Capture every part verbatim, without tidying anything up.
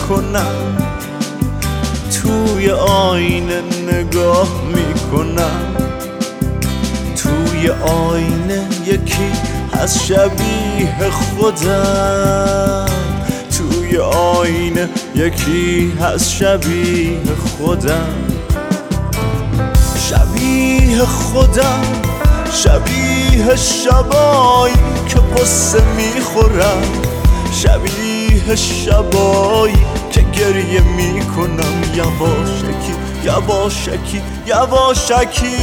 میکنم، توی آینه نگاه میکنم، توی آینه یکی از شبیه خودم، توی آینه یکی از شبیه خودم، شبیه خودم، شبیه شبایی که قصه میخورم، شبیه شبایی که گریه میکنم، یواشکی یواشکی یواشکی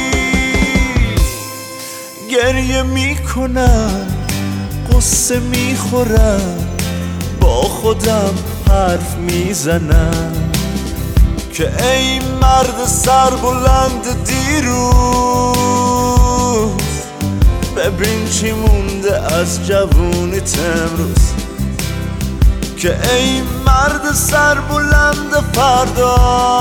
گریه میکنم، قصه میخورم، با خودم حرف میزنم که ای مرد سربلند دیروز، ببین چی مونده از جوونیت امروز، که ای مرد سربلند فردا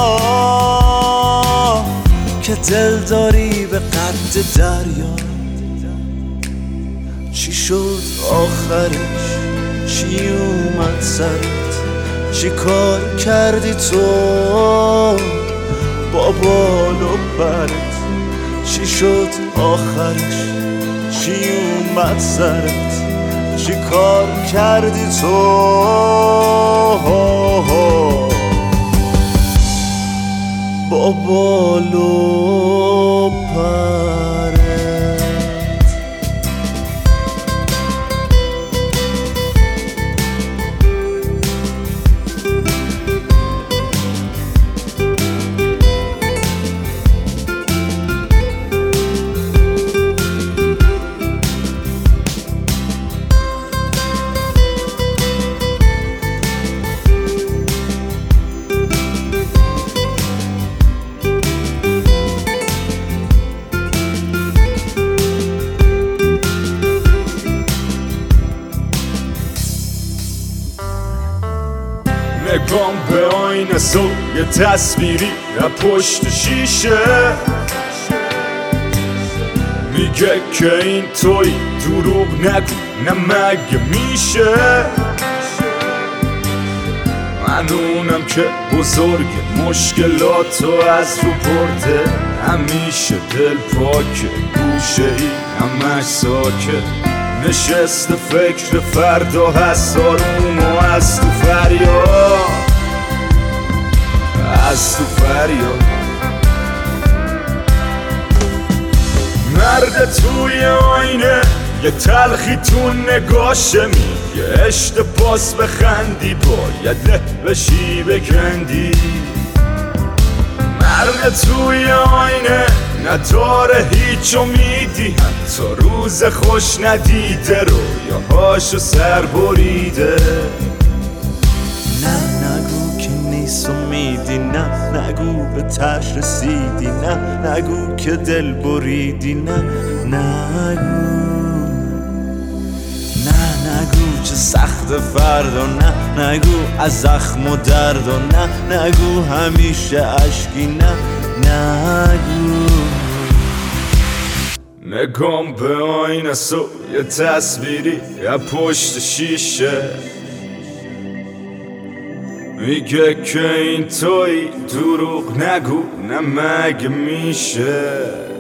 که دل داری به قد دریا. چی شد آخرش؟ چی اومد سرت؟ چی کار کردی تو با بال و پرت؟ چی شد آخرش؟ چی اومد سرت؟ چی کار کردی تو با بال و پرت؟ نگام به آینه سو یه تصویری از پشت شیشه میگه که این توی دروغ نگو، نه مگه میشه؟ من اونم که بزرگ مشکلاتو از رو برده، همیشه دل پاکه، گوشه ای همش ساکت، نشسته فکر فردا هست آروم و از تو فریاد، از تو فریاد. مرد توی آینه یه تلخی تو نگاشه میگه اشتباس بخندی باید له بشی بکندی. مرد توی آینه نداره هیچ امیدی، حتی روز خوش ندیده رویاهاشو سر بریده. نه نگو که نیست امیدی، نه نگو به تش رسیدی، نه نگو که دل بریدی، نه نگو، نه نگو چه سخت فردا، نه نگو از زخم و درد، و نه نگو همیشه اشکی، نه نگو. نگام به آینه سو یه تصویری از پشت شیشه میگه که این توی دروغ نگو، نه مگه میشه؟